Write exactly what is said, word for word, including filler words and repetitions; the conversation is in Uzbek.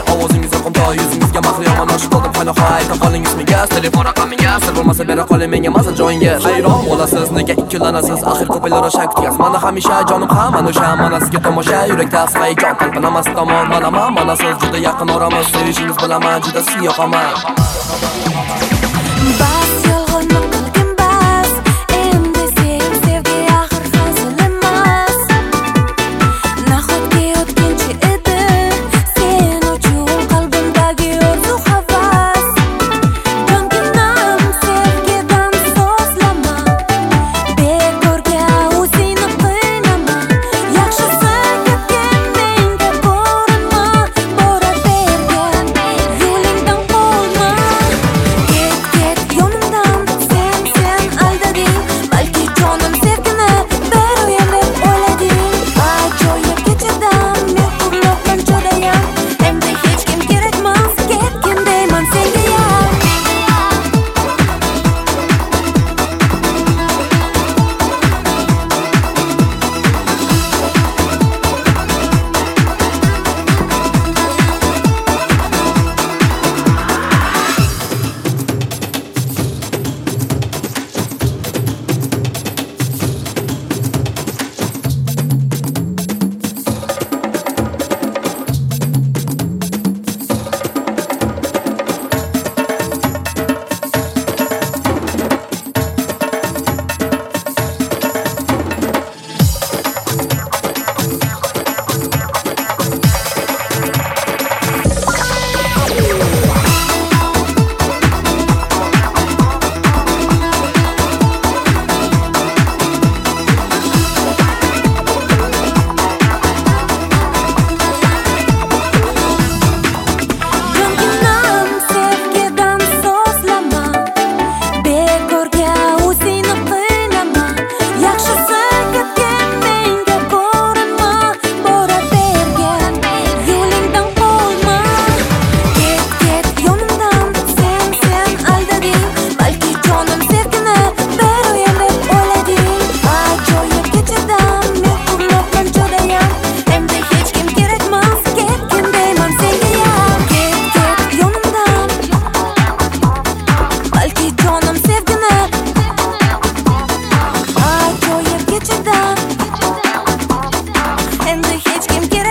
ovozingiz yoqimtoy, yuzingizga mahri yomon oshib qoldim. Qani ayta qolingiz menga, telefon raqamingiz. Sir bo'lmasa bera qoling menga maza joyingiz. Hayron bo'lasiz, nega ikkilanasiz? Axir ko'paylar shak tuyas. Mana hamisha jonim ham ana o'sha, mana sizga tomosha, yurakda hayajon qalbinamas tomon. Mana men, mana siz juda yaqin oramiz. Sevishingiz bilaman, juda siz yoqaman. Bas yolg'onni qilgin bas, endi sen sevgi axir hazil emas. Nahotki o'tkinchi edi sen uchun qalbimdagi orzu havas. Jonginam sevgidan so'zlama, bekorga o'zingni qiynama. Yaxshisi ketgin menga ko'rinma, boravergan yo'lingdan qolma. Ket ket yonimdan, sen sen aldading, balki jonim sevgini bero'yim deb o'ylading. Ajoyib kechadan men uxlabman judayam, endi hech kim kerakmas, ketgin deyman sengayam. Jonginam sevgidan so'zlama, bekorga o'zingni qiynama. Yaxshisi ketgin menga ko'rinma, boravergan yo'lingdan qolma. Ket ket yonimdan, sen sen aldading, balki jonim sevgini bero'yim deb o'ylading. Ajoyib kechadan men uxlabman judayam, endi hech kim kerakmas, ketgin deyman sengayam. Ket ket yonimdan, balki jonim sevgini. Ajoyib kechadan, endi hech kim kerak